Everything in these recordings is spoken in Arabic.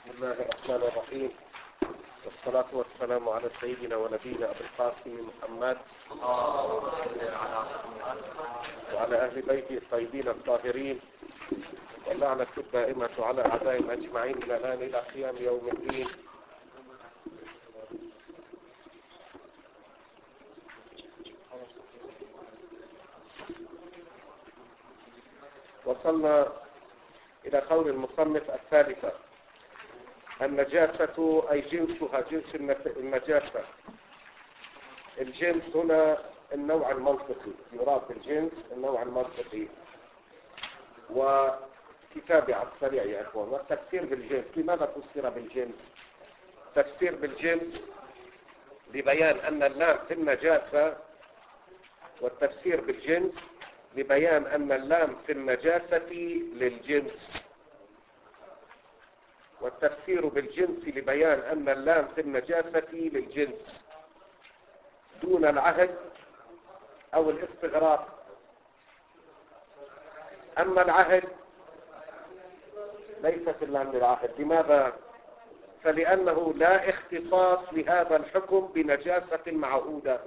بسم الله الرحمن الرحيم، والصلاة والسلام على سيدنا ونبينا أبي القاسم محمد وعلى أهل بيته الطيبين الطاهرين، واللعنة الدائمة على أعدائهم أجمعين إلى الآن إلى قيام يوم الدين. وصلنا إلى قول المصنف الثالثة: النجاسة أي جنسها، جنس النجاسة. الجنس هنا النوع المنطقي، يراد بالجنس النوع المنطقي. وكتابي على السريع يا أخوان. والتفسير بالجنس، لماذا فسر بالجنس؟ تفسير بالجنس لبيان أن اللام في النجاسة، والتفسير بالجنس لبيان أن اللام في النجاسة للجنس، والتفسير بالجنس لبيان أن اللام في النجاسة للجنس دون العهد أو الاستغراق. أما العهد ليست اللام للعهد. لماذا؟ فلأنه لا اختصاص لهذا الحكم بنجاسة معهودة.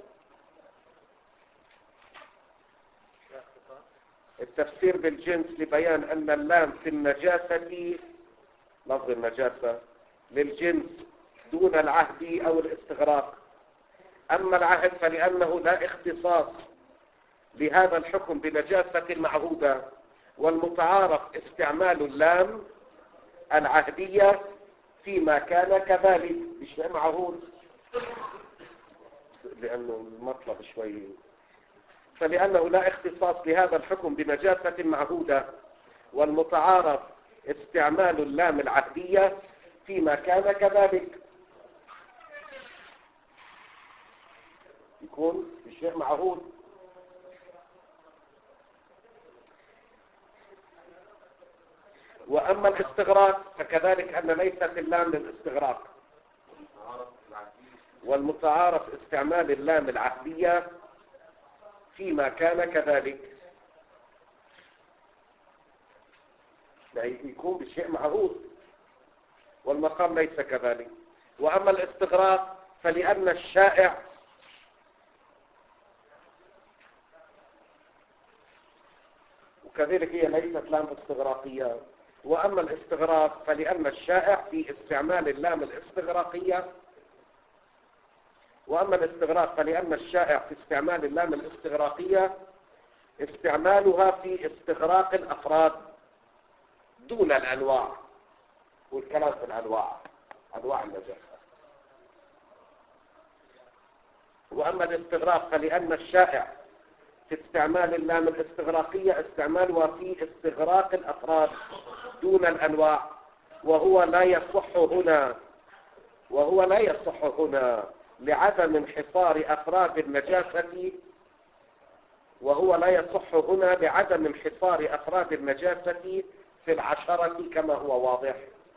التفسير بالجنس لبيان أن اللام في النجاسة، لفظ النجاسة، للجنس دون العهد أو الاستغراق. أما العهد فلأنه لا اختصاص لهذا الحكم بنجاسة معهودة، والمتعارف استعمال اللام العهدية فيما كان كذلك. مش معهود لأنه المطلب شوي. فلأنه لا اختصاص لهذا الحكم بنجاسة معهودة، والمتعارف استعمال اللام العهدية فيما كان كذلك. يكون بشيء معهود. وأما الاستغراق فكذلك أن ليست اللام للاستغراق، والمتعارف استعمال اللام العهدية فيما كان كذلك، يكون بشيء معهود والمقام ليس كذلك. وأما الاستغراق فلأن الشائع وكذلك هي ليست لام استغراقية. وأما الاستغراق فلأن الشائع في استعمال اللام الاستغراقية. وأما الاستغراق فلأن الشائع في استعمال اللام الاستغراقية استعمالها في استغراق الأفراد دون الأنواع. والكلام في الأنواع، أنواع النجاسة. وأما الاستغراق فلأن الشائع في استعمال اللام الاستغراقية استعمالها في استغراق الأفراد دون الأنواع، وهو لا يصح هنا لعدم انحصار أفراد النجاسة، في العشرة كما هو واضح.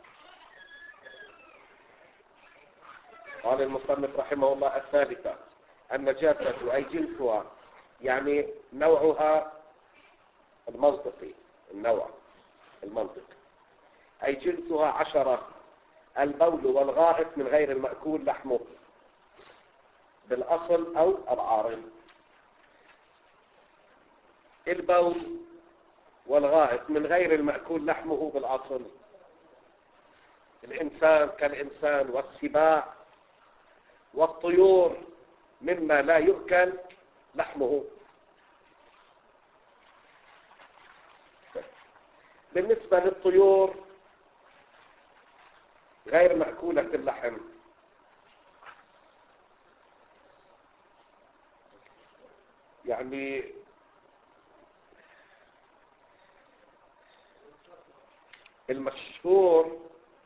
قال المصنف رحمه الله الثالثة: النجاسة أي جنسها، يعني نوعها المنطقي، النوع المنطقي، أي جنسها 10: البول والغائط من غير المأكول لحمه بالأصل أو العارض. البول والغائط من غير المأكول لحمه بالأصل، الإنسان كالإنسان، والسباع والطيور مما لا يؤكل لحمه. بالنسبة للطيور غير مأكولة اللحم، يعني المشهور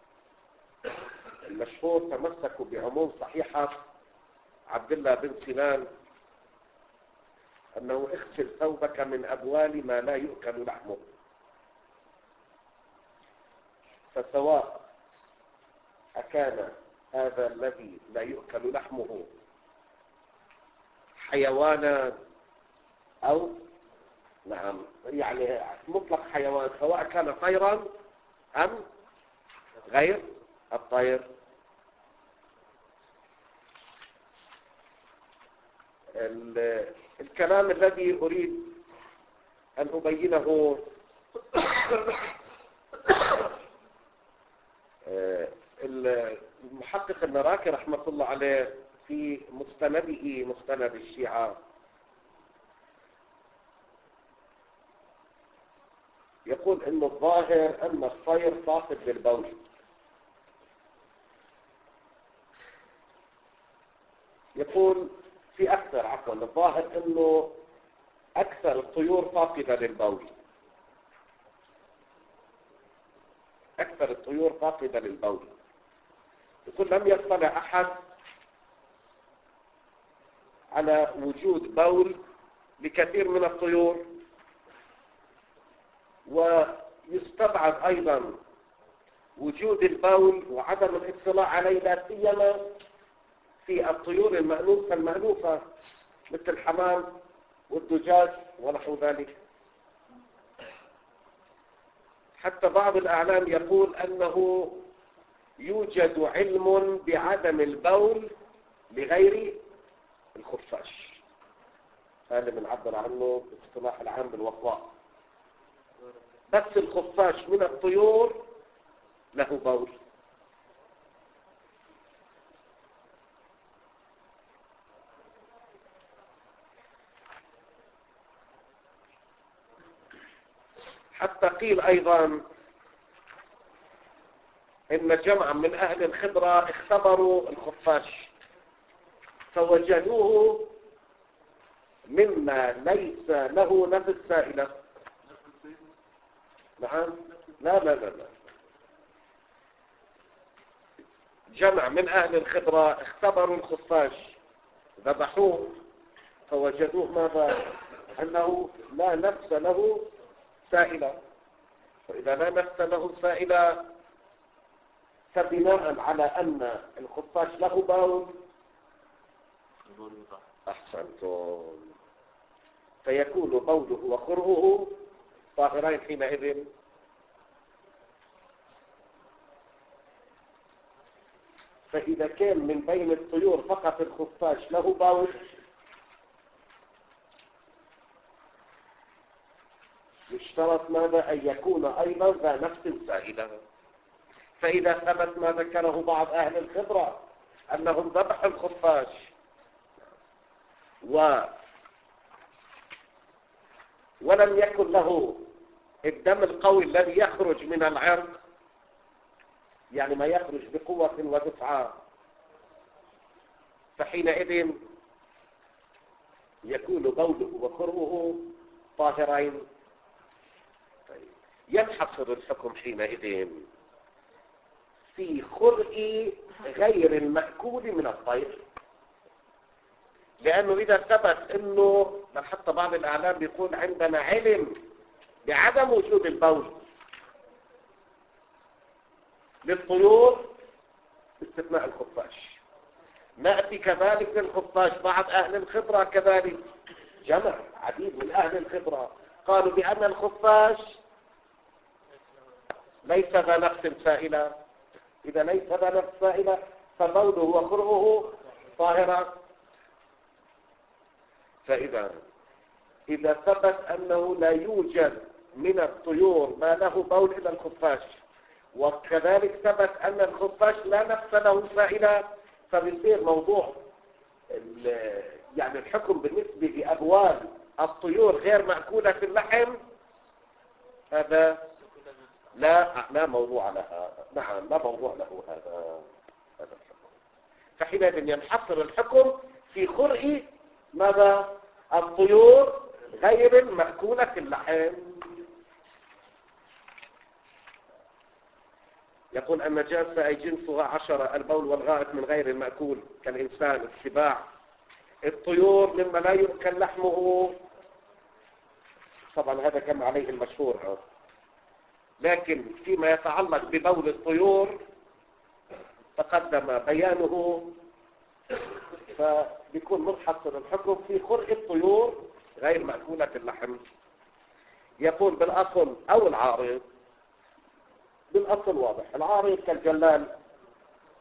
تمسكوا بعموم صحيحة عبد الله بن سنان أنه اغسل ثوبك من أبوال ما لا يؤكل لحمه. فسواء أكان هذا الذي لا يؤكل لحمه حيوانا أو يعني مطلق حيوان، سواء كان طيرا أم غير الطير. الكلام الذي أريد أن أبينه المحقق المراكي رحمة الله عليه في مستنده مستند الشيعة يقول إنه الظاهر أن الطير فاقد للبول. يقول في أكثر الظاهر أنه أكثر الطيور فاقدة للبول. أكثر الطيور فاقدة للبول. يقول لم يطلع أحد على وجود بول لكثير من الطيور، ويستبعد أيضا وجود البول وعدم الاطلاع عليه لا سيما في الطيور المأنوسة المألوفة مثل الحمام والدجاج ونحو ذلك. حتى بعض الأعلام يقول أنه يوجد علم بعدم البول لغير الخفاش. هذا بنعبر عنه باصطلاح العام بالوطواء. بس الخفاش من الطيور له بول. حتى قيل أيضا إن جمعا من أهل الخبرة اختبروا الخفاش فوجدوه مما ليس له نفس سائلة. نعم، لا. جمع من أهل الخبرة اختبروا الخفاش ذبحوه فوجدوه ماذا؟ أنه لا نفس له سائلة. وإذا لا نفس له سائلة فبناء على أن الخفاش له بول أحسنتم فيكون بوله وخرهه طاهرين حينئذ. فإذا كان من بين الطيور فقط الخفاش له بول يشترط ماذا؟ أن يكون أيضا ذا نفس سائلة. فإذا ثبت ما ذكره بعض أهل الخبرة أنهم ذبحوا الخفاش ولم يكن له الدم القوي الذي يخرج من العرق، يعني ما يخرج بقوة ودفعة، فحينئذ يكون بوله وخرهه طاهرين. ينحصر الحكم حينئذ في خرء غير المأكول من الطير، لأنه إذا ثبت أنه حتى بعض الأعلام بيقول عندنا علم بعدم وجود البول للطيور باستثناء الخفاش. نأتي كذلك للخفاش. بعض أهل الخبرة كذلك جمع عديد من أهل الخبرة قالوا بأن الخفاش ليس ذا نفس سائلة. إذا ليس ذا نفس سائلة فبوله وخرهه طاهرة. إذا ثبت أنه لا يوجد من الطيور ما له بول إلا الخفاش، وكذلك ثبت أن الخفاش لا نفس له سائلة، فبيصير موضوع يعني الحكم بالنسبة لأبوال الطيور غير مأكولة في اللحم هذا لا موضوع لها. نعم، لا موضوع له هذا الحكم. فحينئذ ينحصر الحكم في خرء ماذا؟ الطيور غير المأكولة في اللحم. يقول النجاسة أي جنسها 10: البول والغائط من غير المأكول كالإنسان، السباع. الطيور مما لا يؤكل لحمه، طبعا هذا كما عليه المشهور. لكن فيما يتعلق ببول الطيور تقدم بيانه، فبيكون منحصر الحكم في خرء الطيور غير مأكولة اللحم. يقول بالأصل أو العارض. بالأصل واضح، العارض كالجلال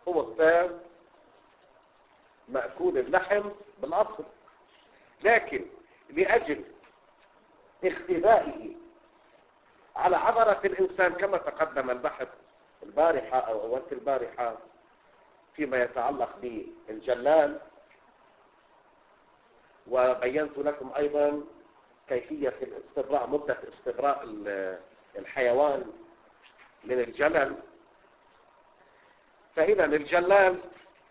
هو التام مأكول اللحم بالأصل، لكن لأجل اختبائه على عبرة الإنسان كما تقدم البحث البارحة أو أول البارحة فيما يتعلق بالجلال، وبينت لكم أيضا كيفية الاستبراء، مدة استبراء الحيوان من الجلل. فإذا الجلال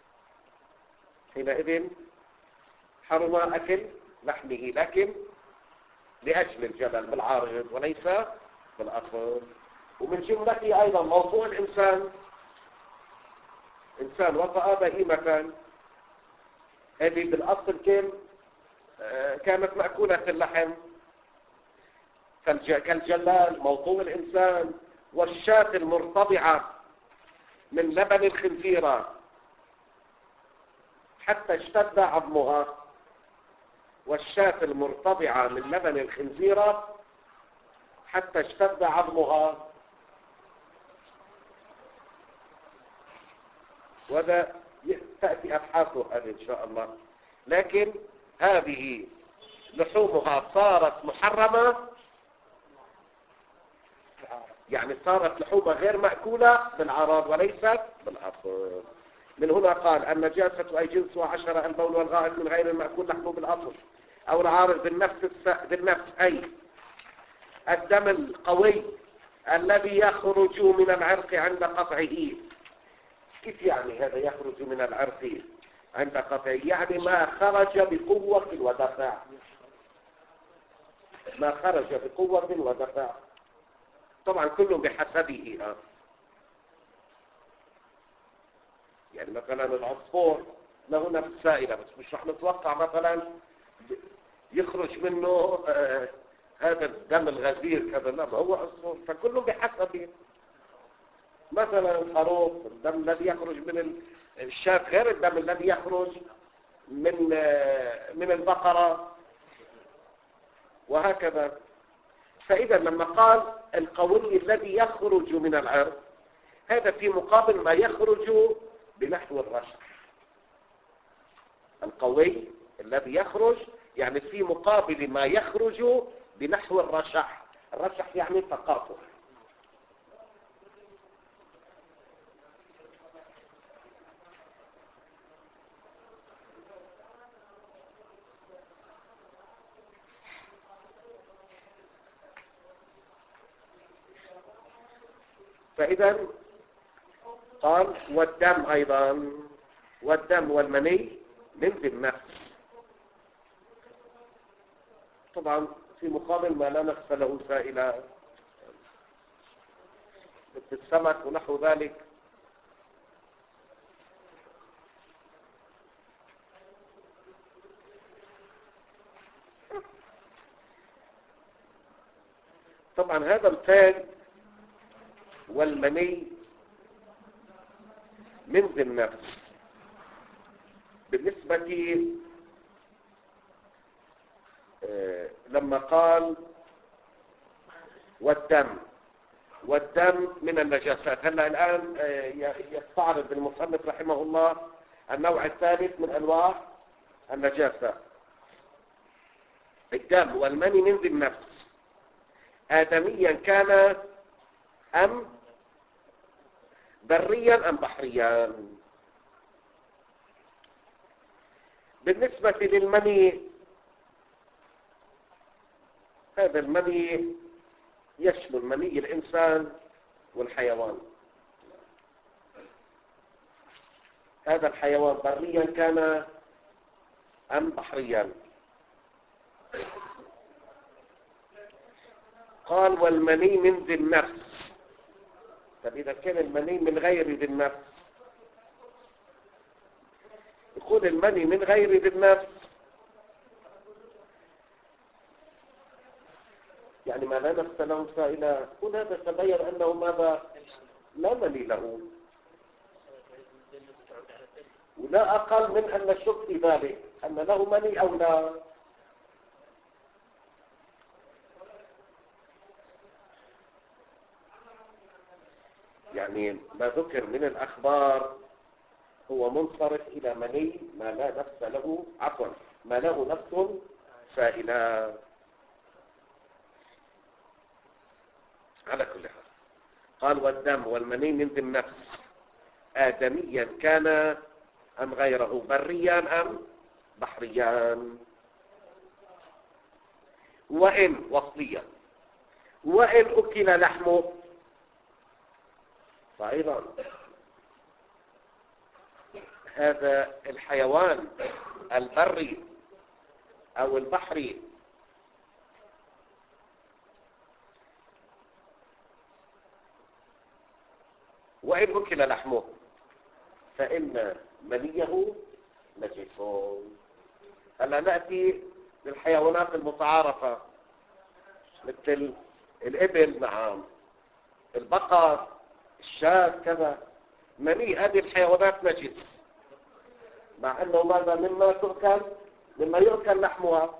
حينئذ حرم أكل لحمه، لكن لأجل الجلل بالعارض وليس بالأصل. ومن جملته أيضا موضوع الإنسان، إنسان وطأ بهيمة، هذه بالأصل كانت مأكولة اللحم، كالجلال موضوع الإنسان، والشاة المرتضعة من لبن الخنزيرة حتى اشتد عظمها، والشاة المرتضعة من لبن الخنزيرة حتى اشتد عظمها. وهذا تأتي أبحاثه هذه إن شاء الله. لكن هذه لحومها صارت محرمة، يعني صارت لحومها غير مأكولة بالعراض وليست بالأصل. من هنا قال النجاسة أي جنسها 10 البول والغائط من غير المأكول لحمه بالأصل، أو العارض بالنفس أي الدم القوي الذي يخرج من العرق عند قطعه. كيف يعني هذا يخرج من العرق عند قطعه؟ يعني ما خرج بقوة ودفع، ما خرج بقوة ودفع. طبعا كله بحسبه. يعني مثلا العصفور له نفس سائلة، بس مش رح نتوقع مثلا يخرج منه هذا الدم الغزير كذا، لا، هو عصفور، فكله بحسبه. مثلا الخروف الدم الذي يخرج من الشاة غير الدم الذي يخرج من البقرة، وهكذا. فإذا لما قال القوي الذي يخرج من العرق، هذا في مقابل ما يخرج بنحو الرشح. القوي الذي يخرج يعني في مقابل ما يخرج بنحو الرشح. الرشح يعني تقاطع. فإذا قال والدم أيضا، والدم والمني من ذي النفس. طبعا في مقابل ما لا نفس له سائلة مثل السمك ونحو ذلك. طبعا هذا الفاد والمني من ذي النفس. بالنسبة لما قال والدم من النجاسات، هلا الآن يستعرض المصنف رحمه الله النوع الثالث من أنواع النجاسة. الدم والمني من ذي النفس، آدميا كان أم بريا أم بحريا. بالنسبة للمني، هذا المني يشمل مني الإنسان والحيوان. هذا الحيوان بريا كان أم بحريا. قال والمني من ذي النفس. طب إذا كان المني من غير ذي النفس، يقول المني من غير ذي النفس يعني ما لا نفس له سائلة. يقول هذا تبين أنه ماذا؟ لا مني له، ولا أقل من أن نشك في ذلك أن له مني أو لا. يعني ما ذكر من الأخبار هو منصرف إلى مني ما لا نفس له، عفوا ما له نفس سائلة. على كل حال قال والدم والمني من ذي النفس آدميا كان أم غيره، بريا أم بحريا، وإن وصليا، وإن أكل لحمه. فأيضا هذا الحيوان البري أو البحري وإن أكل لحمه فإن منيه نجس. هلا نأتي للحيوانات المتعارفة مثل الإبل، نعم، البقر، الشاة، كذا، مني هذه الحيوانات نجس، مع أنه ماذا مما يؤكل لحمها.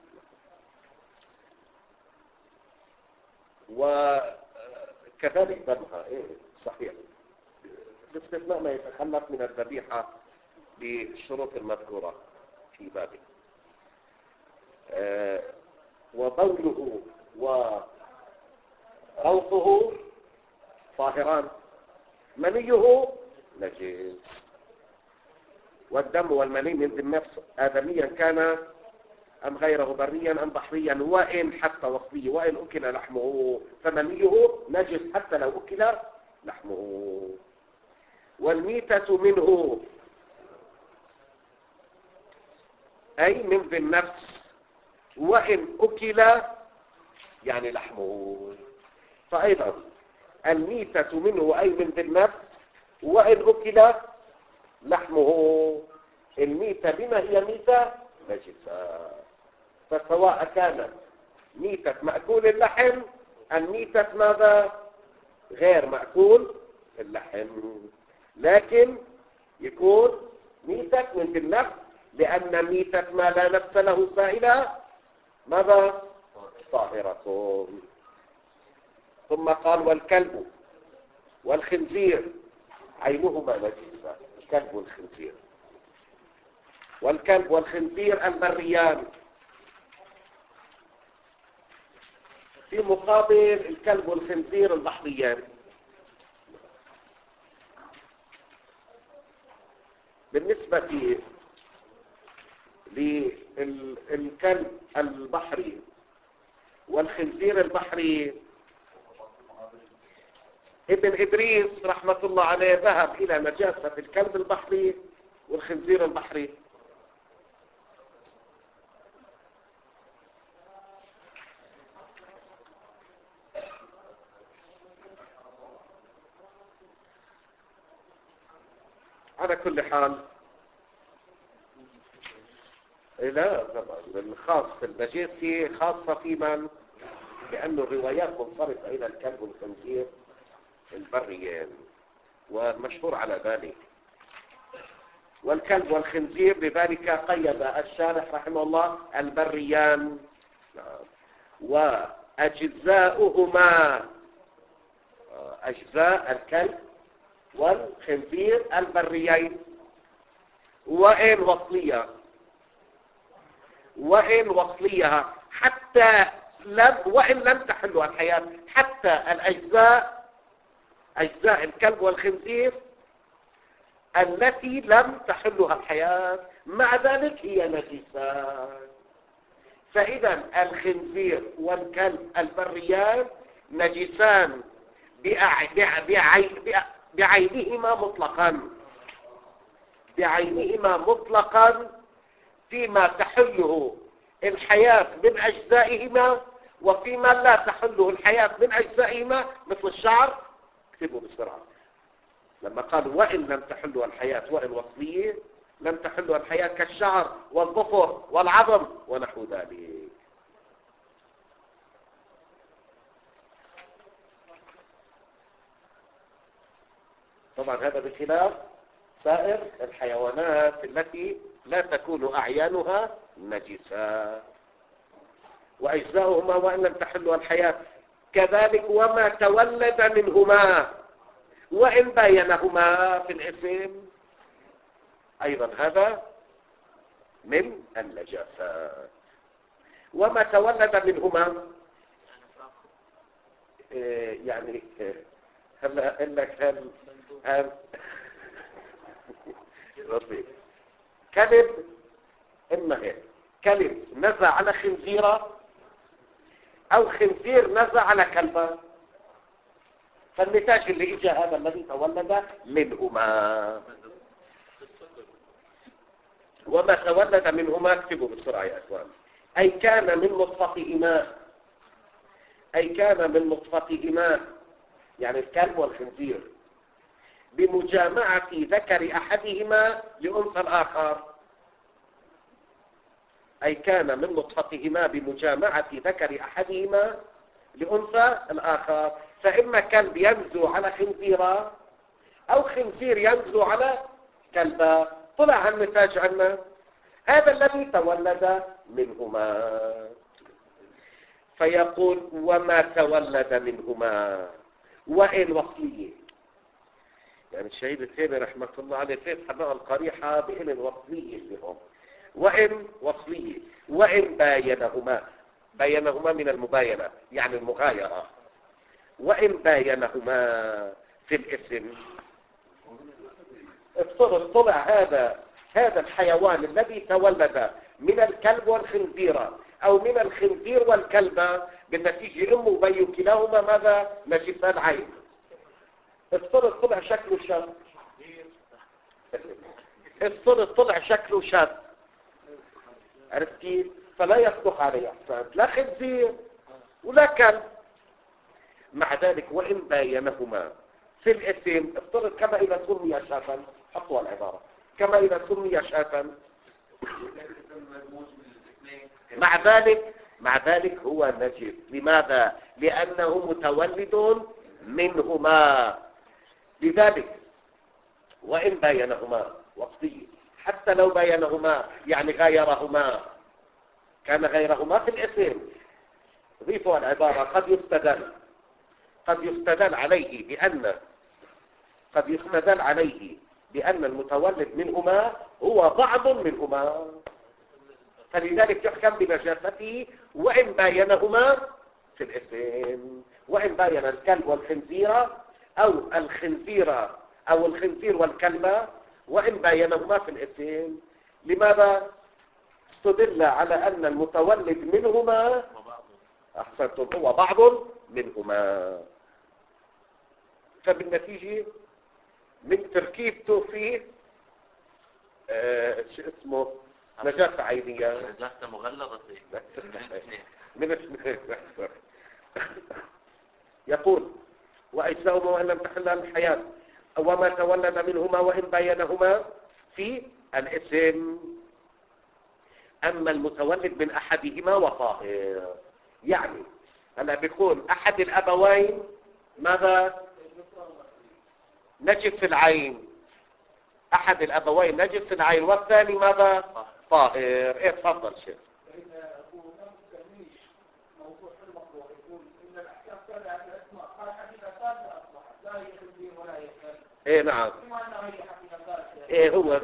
وكذلك دمها، صحيح، باستثناء ما يتخلف من الذبيحة بالشروط المذكورة في بابه. وبوله وروثه طاهران، منيه نجس. والدم والمني من ذي النفس آدميا كان أم غيره، بريا أم بحريا، وإن حتى وصلي، وإن أكل لحمه فمنيه نجس حتى لو أكل لحمه. والميتة منه أي من ذي النفس، وإن أكل يعني لحمه. فأيضا الميتة منه أي من ذي النفس، وإن أكل لحمه. الميتة بما هي ميتة نجسة، فسواء كانت ميتة مأكول اللحم أم ميتة ماذا غير مأكول اللحم، لكن يكون ميتة من ذي النفس، لأن ميتة ما لا نفس له سائلة ماذا طاهرة. ثم قال والكلب والخنزير عينهما نجسة، الكلب والخنزير. والكلب والخنزير البريان، في مقابل الكلب والخنزير البحريان. بالنسبة للكلب البحري والخنزير البحري، ابن إدريس رحمة الله عليه ذهب إلى نجاسة الكلب البحري والخنزير البحري. على كل حال لا طبعا الخاص النجاسي خاصة في من، لأن الروايات منصرفة إلى الكلب والخنزير البريان ومشهور على ذلك. والكلب والخنزير بذلك قيد الشارح رحمه الله البريان، وأجزاؤهما أجزاء الكلب والخنزير البريين، وإن وصليها حتى وإن لم تحلها الحياة، حتى أجزاء الكلب والخنزير التي لم تحلها الحياة مع ذلك هي نجسة. فإذا الخنزير والكلب البريان نجسان بعينهما مطلقا فيما تحله الحياة من أجزائهما، وفيما لا تحله الحياة من أجزائهما مثل الشعر. اكتبوا بسرعة لما قال وإن لم تحله الحياة، وإن وصلية لم تحله الحياة كالشعر والظفر والعظم ونحو ذلك. طبعا هذا بخلاف سائر الحيوانات التي لا تكون أعيانها نجسة، وأجزاؤهما وإن لم تحلها الحياة كذلك، وما تولد منهما وإن باينهما في الاسم. أيضا هذا من النجاسات. وما تولد منهما يعني هلا اقول لك هل ربي كلب، اما هيك كلب نزع على خنزيرة او خنزير نزع على كلبة، فالنتاج اللي اجى هذا الذي تولد منهما. وما تولد منهما اكتبوا بسرعة يا اخوان. اي كان من نطفة إماء، اي كان من نطفة إماء يعني الكلب والخنزير، بمجامعة ذكر احدهما لأنثى الاخر. اي كان من نطفتهما بمجامعة ذكر احدهما لأنثى الاخر، فاما كلب ينزو على خنزيرة او خنزير ينزو على كلبة، طلع النتاج عنا هذا الذي تولد منهما. فيقول وما تولد منهما وإن وصلية، يعني الشهيد الثاني رحمة الله عليه فيه حماء القريحة بإن وصلية لهم، وإن وصلية، وإن باينهما، باينهما من المباينة يعني المغايرة، وإن باينهما في الاسم. افترض طلع هذا الحيوان الذي تولد من الكلب والخنزيرة او من الخنزير والكلبة، بالنتيجة امه وبيه كلاهما ماذا؟ نجسا العين. افترض طلع شكله شاب، افترض طلع شكله شاب، عرفت كيف؟ فلا يصلح عليه احسان لا خنزير ولا كلب. مع ذلك وإن باينهما في الاسم، افترض كما إذا سمي شاة، حطوا العبارة كما إذا سمي شاة، مع ذلك هو نجس. لماذا؟ لأنه متولد منهما. لذلك وإن باينهما وصفية، حتى لو باينهما يعني غيرهما، كان غيرهما في الاسم، ضيفوا العبارة قد يستدل عليه بأن المتولد منهما هو بعض منهما، فلذلك يحكم بنجاسته وإن باينهما في الاسم. وإن باين الكلب والخنزير أو الخنزير والكلبة، وإن باينهما في الاسم. لماذا؟ استدل على أن المتولد منهما أحسنتم هو بعض منهما، فبالنتيجة من تركيبته فيه شو اسمه نجاسة عينية، نجاسة مغلظة يقول وأجزاؤهما وإن لم تحل الحياة. وما تولد منهما وإن بينهما في الاسم. أما المتولد من أحدهما وطاهر، يعني هلا بيكون أحد الأبوين ماذا؟ نجس العين، أحد الأبوين نجس العين والثاني ماذا؟ طاهر. إيه تفضل شيخ. إيه نعم، إيه هو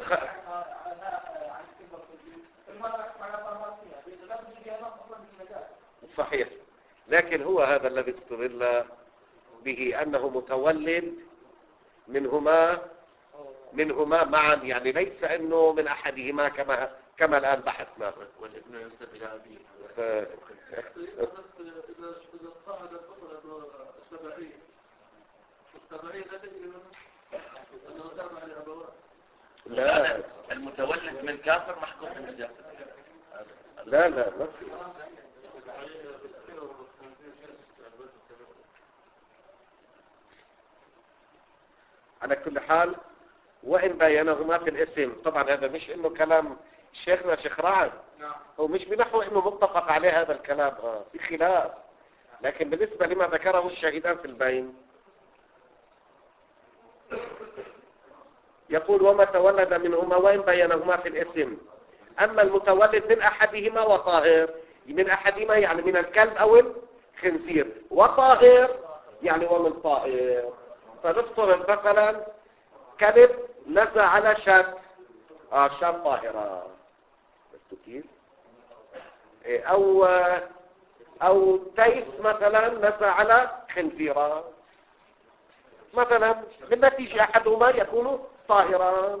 صحيح، لكن هو هذا الذي استدل به أنه متولد منهما معا، يعني ليس أنه من أحدهما كما الآن بحثنا. والابن ينسب إلى أبيه. إذا قاعد الفطرة السبعية لا تجري أنه تابع لأبواه. لا، المتولد من كافر محكوم بالنجاسة. لا ما في. على كل حال وإن بينهما في الاسم، طبعا هذا مش انه كلام شيخنا شيخ رعد، هو مش بنحو انه متفق عليه هذا الكلام، في خلاف، لكن بالنسبة لما ذكره الشاهدان في البين يقول وما تولد منهما وإن بينهما في الاسم. أما المتولد من أحدهما وطاهر، من أحدهما يعني من الكلب أو الخنزير، وطاهر يعني ومن طائر. فنفترض مثلا كلب نزع على شاة شاة طاهرة. شفتوا كيف؟ او تيس مثلا نسى على خنزيرة مثلا، بالنتيجة احدهما يكون طاهرا.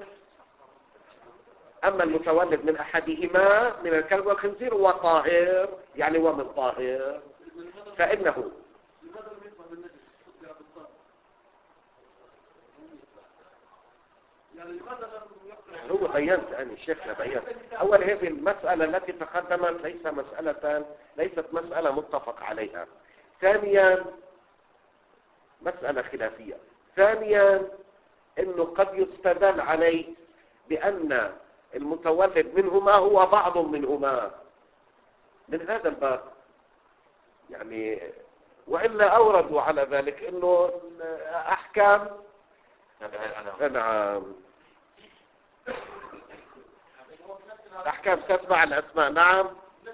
اما المتولد من احدهما من الكلب والخنزير هو طاهر، يعني هو من طاهر، فانه هو بينت أنا شيخنا بينت. أول هذه المسألة التي تقدمت ليست مسألة متفق عليها. ثانيا مسألة خلافية. ثانيا إنه قد يستدل عليه بأن المتولد منهما هو بعض منهما من هذا الباب يعني، وإلا أوردوا على ذلك إنه أحكام. نعم، أحكام تتبع الأسماء. نعم.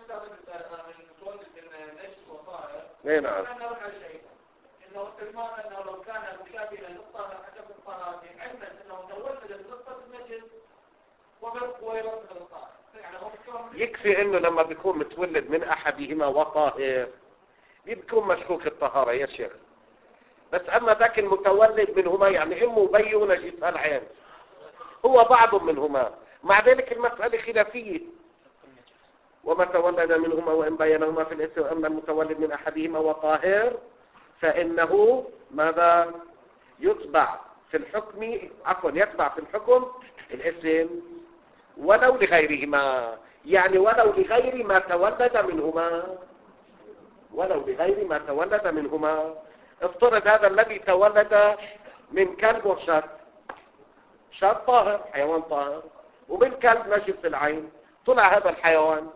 اي نعم. انه الماء انه لو كان مشابها للطهر حسب الطهارة علما انه تولد النقطة النجس ويرد الطهر. يكفي انه لما بيكون متولد من احدهما وطاهر بيكون مشكوك الطهارة يا شيخ. بس اما ذاك المتولد منهما يعني امه وبيه ونجس العين هو بعض منهما، مع ذلك المسألة خلافية. وما تولد منهما وإن بينهما في الاسم أما المتولد من أحدهما وطاهر فإنه ماذا يتبع في الحكم يتبع في الحكم الاسم ولو لغيرهما، يعني ولو لغير ما تولد منهما، ولو لغير ما تولد منهما. افترض هذا الذي تولد من كلب وشاة، شاة طاهر، حيوان طاهر، ومن كلب نجس العين، طلع هذا الحيوان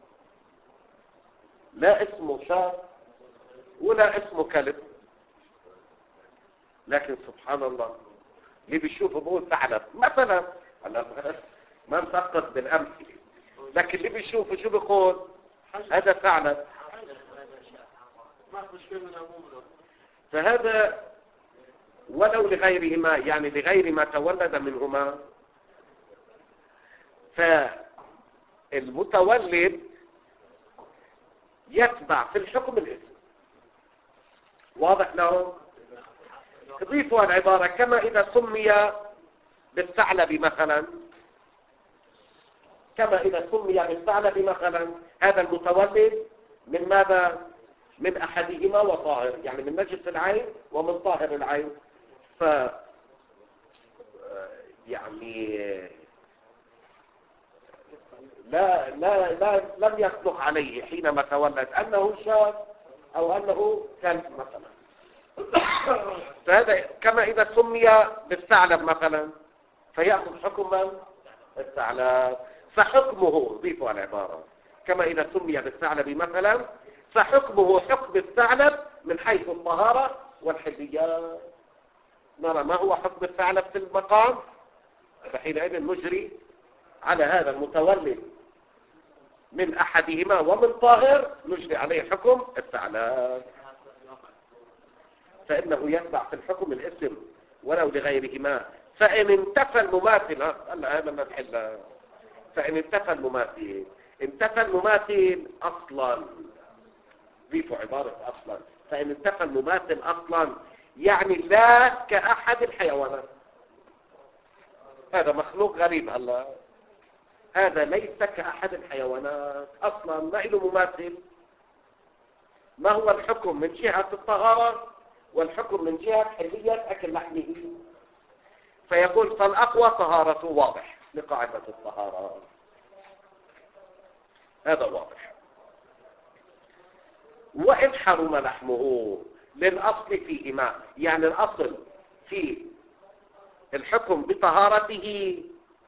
لا اسمه شاة ولا اسمه كلب، لكن سبحان الله اللي بيشوفه بقول ثعلب مثلا. ما نتقص بالأمثلة، لكن اللي بيشوفه شو بيقول؟ هذا ثعلب. فهذا ولو لغيرهما، يعني لغير ما تولد منهما. فالمتولد يتبع في الحكم الاسم. واضح لهم؟ اضيفوا العبارة كما إذا سمي بالثعلب مثلا، كما إذا سمي بالثعلب مثلا، هذا المتولد من ماذا؟ من أحدهما وطاهر، يعني من نجس العين ومن طاهر العين. ف يعني لم يصدق عليه حينما تولد أنه شاذ أو أنه كلب مثلا. فهذا كما إذا سمي بالثعلب مثلا فيأخذ حكم الثعلب. فحكمه، ضيفوا على العبارة كما إذا سمي بالثعلب مثلا فحكمه حكم الثعلب من حيث الطهارة والحليات. نرى ما هو حكم الثعلب في المقام، فحينئذ نجري على هذا المتولد من أحدهما ومن طاهر نجري عليه حكم الثعلب، فإنه يتبع في الحكم الاسم ولو لغيرهما. فإن انتفى المماثل، هذا ما نحل، فإن انتفى المماثل، انتفى المماثل أصلا، ضيفوا عبارة أصلا، فإن انتفى المماثل أصلا يعني لا كأحد الحيوانات. هذا مخلوق غريب هلا، هذا ليس كأحد الحيوانات أصلا، ما له مماثل. ما هو الحكم من جهة الطهارة والحكم من جهة حلية أكل لحمه؟ فيقول فالأقوى طهارته، واضح لقاعدة الطهارة، هذا واضح. وإن حرم لحمه للأصل فيهما، يعني الأصل في الحكم بطهارته،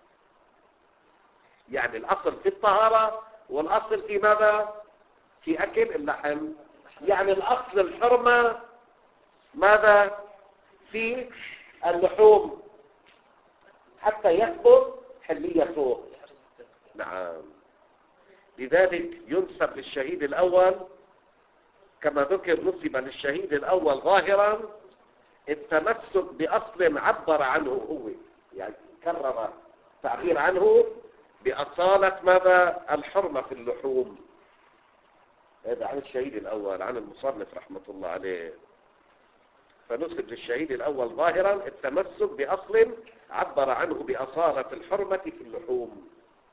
يعني الأصل في الطهارة والأصل في ماذا؟ في أكل اللحم. يعني الأصل الحرمة ماذا؟ في اللحوم حتى يثبت حليته. نعم. لذلك ينسب للشهيد الأول كما ذكر، نسب للشهيد الأول ظاهرا التمسك بأصل عبر عنه هو، يعني كرر التعبير عنه بأصالة ماذا؟ الحرمة في اللحوم. هذا عن الشهيد الأول، عن المصنف رحمة الله عليه. فنسب للشهيد الأول ظاهرا التمسك بأصل عبر عنه بأصالة الحرمة في اللحوم.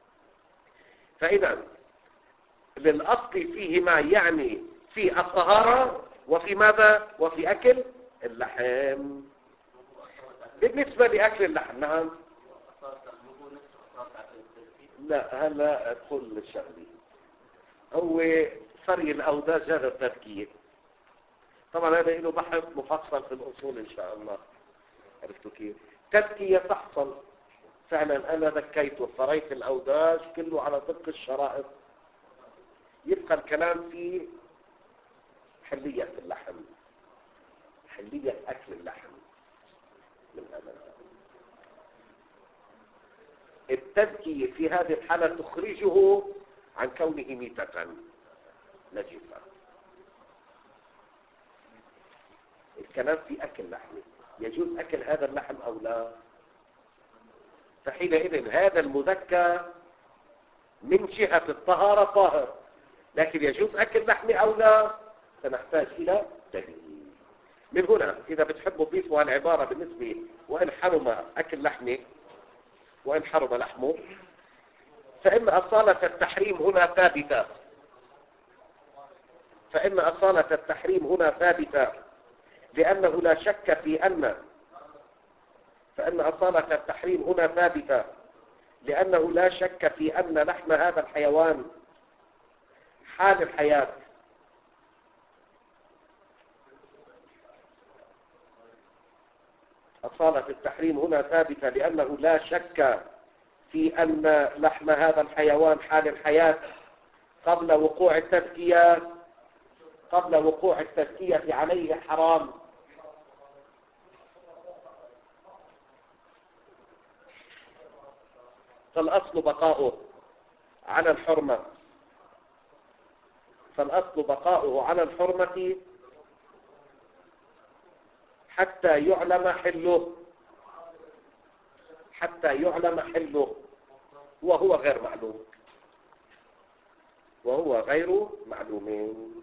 فإذا للأصل فيه ما يعني في الطهارة وفي ماذا؟ وفي أكل اللحم. بالنسبة لأكل اللحم نعم. لا هلا أدخل الشغلي. هو فري الأوداج هذا التذكير. طبعا هذا له بحث مفصل في الأصول إن شاء الله. عرفتوا كيف؟ تذكية تحصل فعلا. أنا ذكيته فريت الأوداج كله على طبق الشرائط. يبقى الكلام في حلية اللحم، حلية أكل اللحم من هذا. التذكية في هذه الحالة تخرجه عن كونه ميتة نجسة. الكلام في أكل لحم، يجوز أكل هذا اللحم أو لا. فحينئذ هذا المذكى من جهة الطهارة طاهر، لكن يجوز أكل لحم أو لا سنحتاج إلى دليل. من هنا إذا بتحبوا تضيفوا العبارة بالنسبة وإن حرم أكل لحمه وإن حرم لحمه، فإن أصالة التحريم هنا ثابتة. فإن أصالة التحريم هنا ثابتة لأنه لا شك في أن فإن أصالة التحريم هنا ثابتة لأنه لا شك في أن لحم هذا الحيوان حال الحياة أصالة التحريم هنا ثابتة لأنه لا شك في أن لحم هذا الحيوان حال الحياة قبل وقوع التذكية عليه حرام. فالأصل بقاؤه على الحرمة حتى يعلم حله وهو غير معلوم.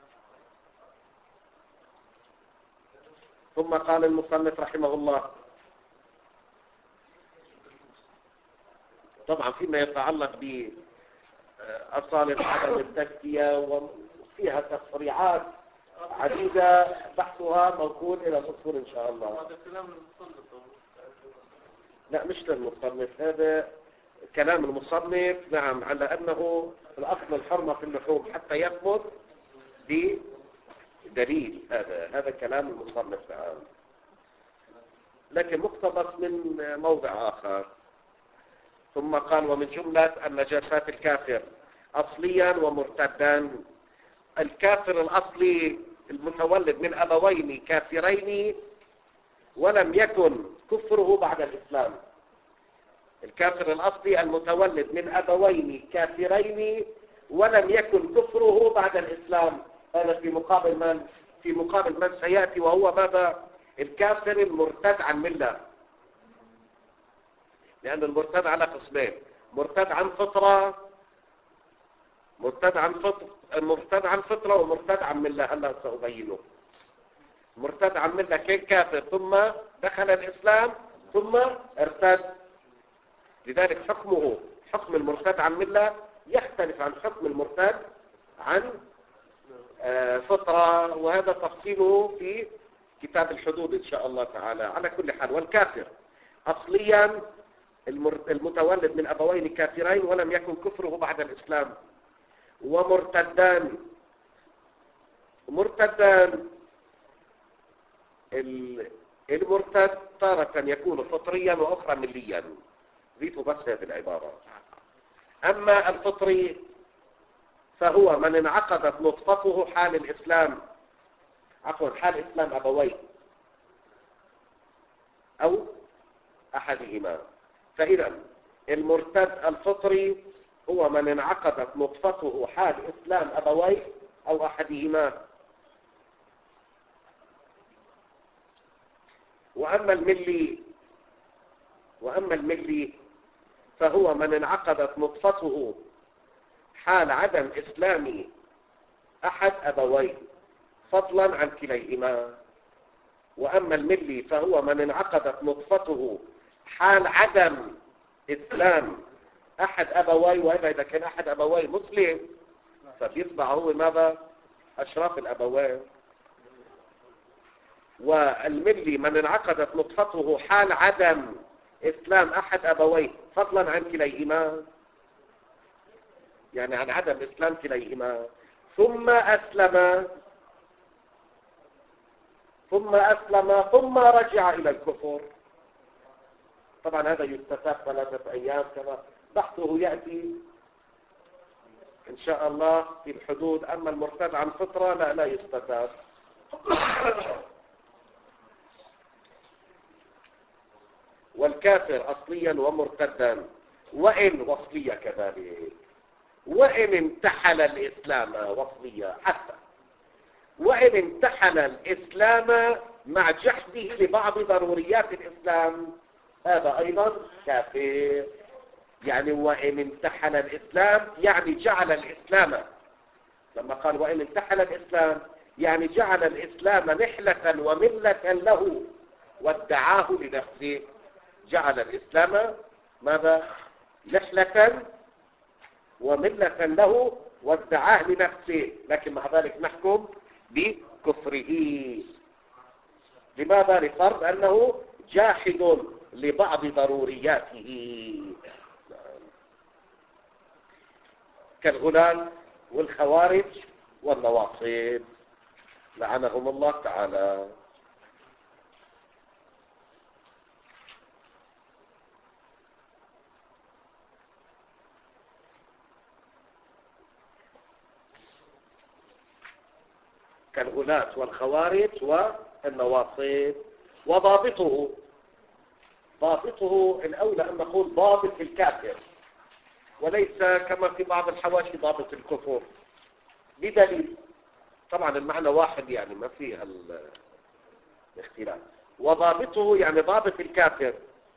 ثم قال المصنف رحمه الله، طبعا فيما يتعلق بأصالة عدم التذكية وفيها تفريعات عديدة بحثها موكول إلى الأصول إن شاء الله. هذا كلام المصنف. لا مش للمصنف، هذا كلام المصنف نعم على أنه الأصل الحرمة في اللحوم حتى يثبت بدليل. هذا كلام المصنف نعم، لكن مقتبس من موضع آخر. ثم قال ومن جملة النجاسات الكافر أصليا ومرتدا. الكافر الأصلي المتولد من أبوين كافرين ولم يكن كفره بعد الإسلام. الكافر الأصلي المتولد من أبوين كافرين ولم يكن كفره بعد الإسلام. هذا في مقابل من سيأتي، وهو ماذا؟ الكافر المرتد عن ملة. لأن المرتد على قسمين، مرتد عن فطرة ومرتد عن ملة. هلا سأبينه. مرتد عن ملة كان كافر ثم دخل الإسلام ثم ارتد. لذلك حكم المرتد عن ملة يختلف عن حكم المرتد عن فطرة، وهذا تفصيله في كتاب الحدود إن شاء الله تعالى. على كل حال، والكافر أصليا المتولد من أبوين كافرين ولم يكن كفره بعد الإسلام. ومرتدان المرتد تارة يكون فطريا وأخرى مليا. ضيفوا بس هذه العبارة. أما الفطري فهو من انعقدت نطفته حال الإسلام، حال إسلام أبويه أو أحدهما. فإذا المرتد الفطري هو من انعقدت نطفته حال إسلام أبويه أو أحدهما. وأما الملي فهو من انعقدت نطفته حال عدم إسلام أحد أبويه فضلا عن كليهما. وأما الملي فهو من انعقدت نطفته حال عدم إسلام أحد أبويه، وإذا إذا كان أحد أبويه مسلم فبيتبع هو ماذا؟ أشراف الأبوين. والملي من انعقدت نطفته حال عدم إسلام أحد أبويه فضلا عن كليهما، يعني عن عدم إسلام كليهما، ثم أسلم ثم رجع إلى الكفر. طبعا هذا يستتاب 3 أيام كما بحثه يأتي إن شاء الله في الحدود. أما المرتد عن فطرة لا يستتاب. والكافر أصليا ومرتدا وإن وصلية كذلك، وإن انتحل الإسلام وصلية حتى، وإن انتحل الإسلام مع جحده لبعض ضروريات الإسلام هذا أيضا كافر. يعني وإن انتحل الإسلام يعني جعل الإسلام، لما قال وإن انتحل الإسلام يعني جعل الإسلام نحلة وملة له وادعاه لنفسه. جعل الإسلام ماذا؟ نحلة وملة له وادعاه لنفسه، لكن مع ذلك نحكم بكفره. لماذا؟ لفرض أنه جاحد لبعض ضرورياته كالغلال والخوارج والنواصب لعنهم الله تعالى. كالغلاة والخوارج والنواصب. وضابطه الأولى أن نقول ضابط الكافر، وليس كما في بعض الحواشي ضابط الكفر، بدليل طبعا المعنى واحد يعني ما فيه الاختلاف. وضابطه يعني ضابط الكافر.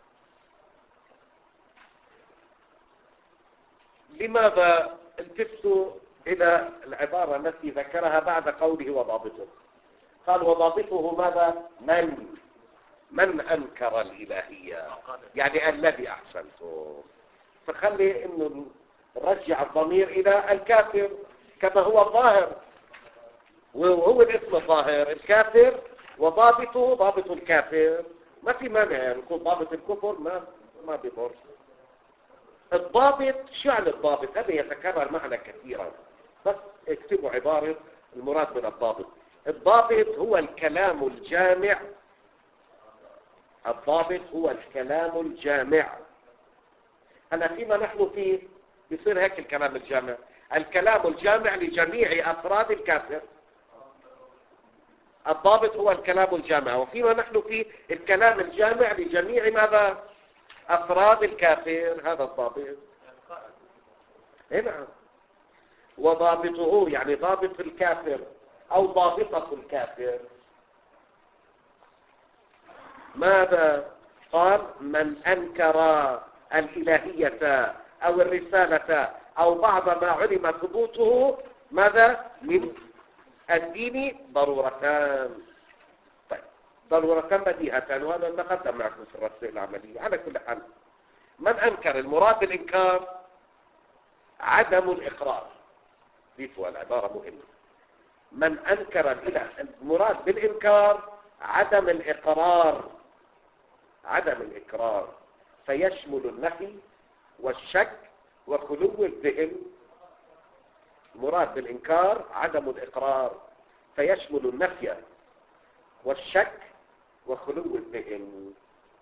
لماذا التفتوا إلى العبارة التي ذكرها بعد قوله وضابطه؟ قال وضابطه ماذا؟ من أنكر الإلهية، يعني الذي أحسنته. فخلي إنه نرجع الضمير إلى الكافر كما هو الظاهر، وهو الاسم الظاهر الكافر، وضابطه ضابط الكافر. ما في مانع يكون ضابط الكفر، ما بيضر. الضابط شعن الضابط هذا يتكرر معنا كثيرا، بس اكتبوا عبارة المراد من الضابط. الضابط هو الكلام الجامع. الضابط هو الكلام الجامع. هلا فيما نحن فيه بيصير هيك الكلام الجامع، الكلام الجامع لجميع أفراد الكافر. الضابط هو الكلام الجامع، وفيما نحن فيه الكلام الجامع لجميع ماذا؟ أفراد الكافر. هذا الضابط. نعم. وضابطه يعني ضابط الكافر أو ضابطة الكافر. ماذا قال؟ من أنكر الإلهية أو الرسالة أو بعض ما علم ثبوته ماذا؟ من الدين ضرورتان. طيب ضرورتان بديهتان، وهذا ما قدم معكم في الرسائل العملية. على كل حال من أنكر، المراد بالإنكار عدم الإقرار. ضيفوا العبارة مهمة. من أنكر الإله، المراد بالإنكار عدم الإقرار، عدم الإقرار، فيشمل النفي والشك وخلو الذهن. المراد بالإنكار عدم الإقرار فيشمل النفي والشك وخلو الذهن.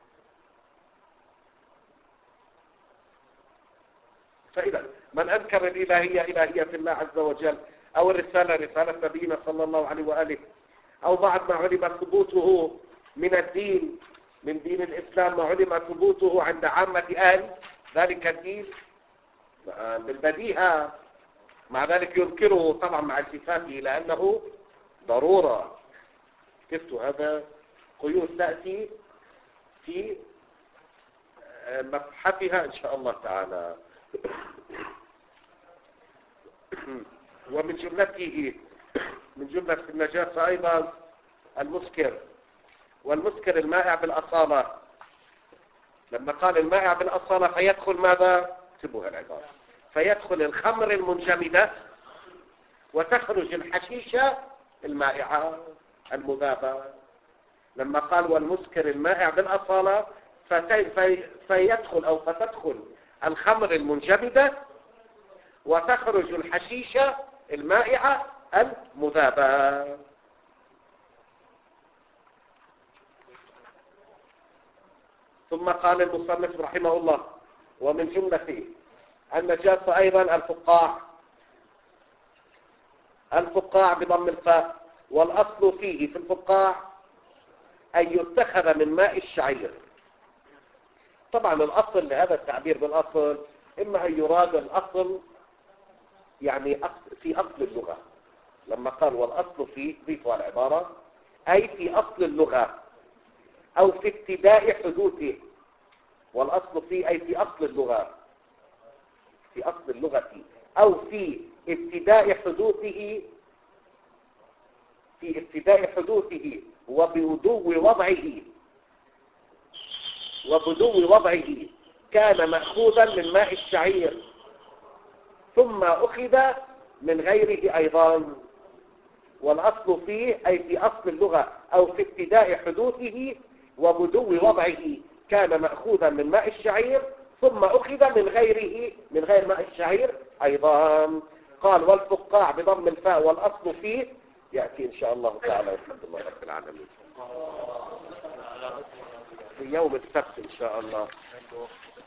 فإذا من أنكر الإلهية إلهية الله عز وجل أو الرسالة رسالة نبينا صلى الله عليه وآله أو بعد ما علم ثبوته من الدين، من دين الإسلام، ما علم ثبوته عند عامة أهل ذلك الدين بالبديهة، مع ذلك ينكره طبعا مع التفاته لأنه ضرورة. شفتوا هذا قيود تأتي في مبحثها إن شاء الله تعالى. ومن جملته من جملة النجاسة أيضا المسكر، والمسكر المائع بالأصالة. لما قال المائع بالأصالة فيدخل ماذا؟ اكتبوها العبارة، فيدخل الخمر المنجمدة وتخرج الحشيشة المائعة المذابة. لما قال والمسكر المائع بالأصالة فيدخل أو فتدخل الخمر المنجمدة وتخرج الحشيشة المائعة المذابة. ثم قال المصنف رحمه الله ومن جملة النجاسة أيضا الفقاع. الفقاع بضم الفاء، والأصل فيه في الفقاع أن يتخذ من ماء الشعير. طبعا الأصل لهذا التعبير بالأصل إما أن يراد الأصل يعني في أصل اللغة. لما قال والأصل فيه ضيفوا العبارة أي في أصل اللغة أو في ابتداء حدوثه. والأصل فيه أي في أصل اللغة، في أصل اللغة أو في ابتداء حدوثه، في ابتداء حدوثه وبدو وضعه كان مأخوذا من ماء الشعير ثم أخذ من غيره أيضا. والأصل فيه أي في أصل اللغة أو في ابتداء حدوثه وبدو وضعه كان مأخوذا من ماء الشعير ثم أخذ من غيره من غير ماء الشعير أيضا. قال والفقاع بضم الفاء والأصل فيه يأتي إن شاء الله تعالى والحمد لله رب العالمين في يوم السبت إن شاء الله.